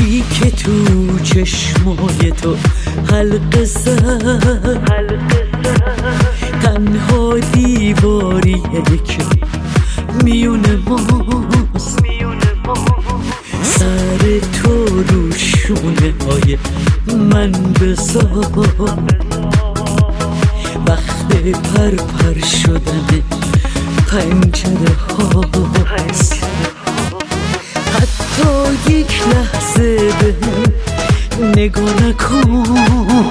اشکی که تو چشمای تو حلقه زد، تنها دیواری که میون ماست، سر تو رو شونه های من بذار، وقت پر شدن پنجره هاست. حتی یک لحظه به نگاه نکن،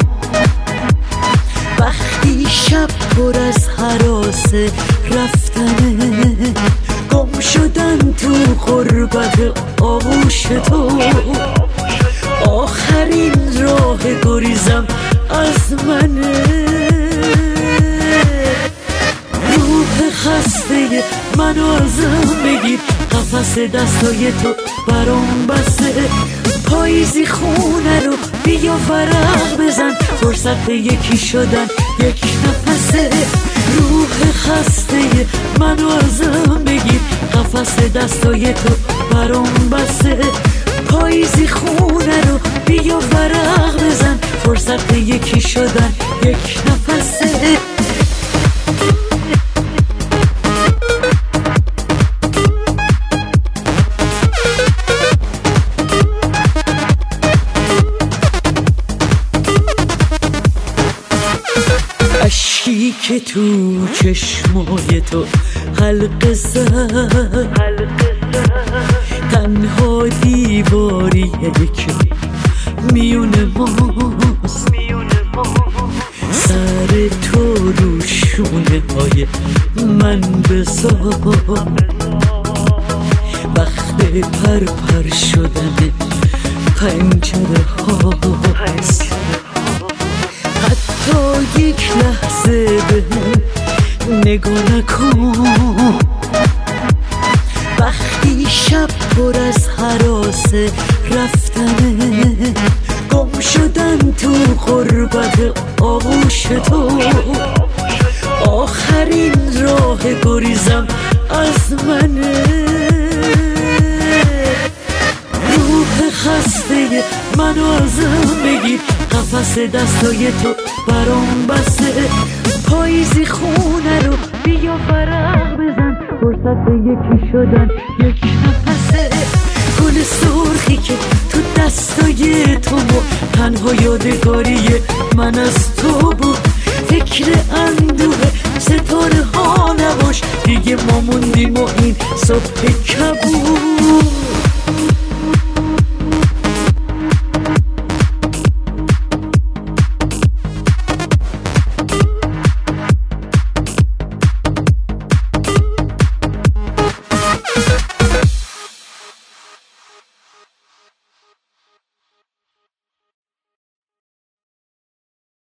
وقتی شب پر از هراس رفتنه، گم شدن تو غربت آغوش تو، آخرین راه گریزم از منه. روح خسته منو ازم بگیر، قفس دستای تو برام بسته، پاییزی خونه رو بیا ورق بزن، فرصت یکی شدن یک نفسه. روح خسته منو ازم بگیر، قفس دستای تو برام بسته، پاییزی خونه رو بیا ورق بزن، فرصت یکی شدن یک نفسه. اشکی که تو چشمای تو حلقه زد، تنها دیواری که میون ماست، سر تو رو شونه های من بذار، وقت پر شدن پنجره هاست. حتی یک لحظه به نگاه نکن، وقتی شب پر از هراس رفتنه، گم شدن تو غربت آغوش تو، آخرین راه گریزم از منه. روح خسته منو ازم بگیر، قفس دستای تو برام بسته، پاییزی خونه رو بیا ورق بزن، فرصت یکی شدن یک نفسه. گل سرخی که تو دستای تو بود، تنها یادگاری من از تو بود، فکر اندوه ستاره ها نباش، دیگه ما موندیم و این صبح کبود.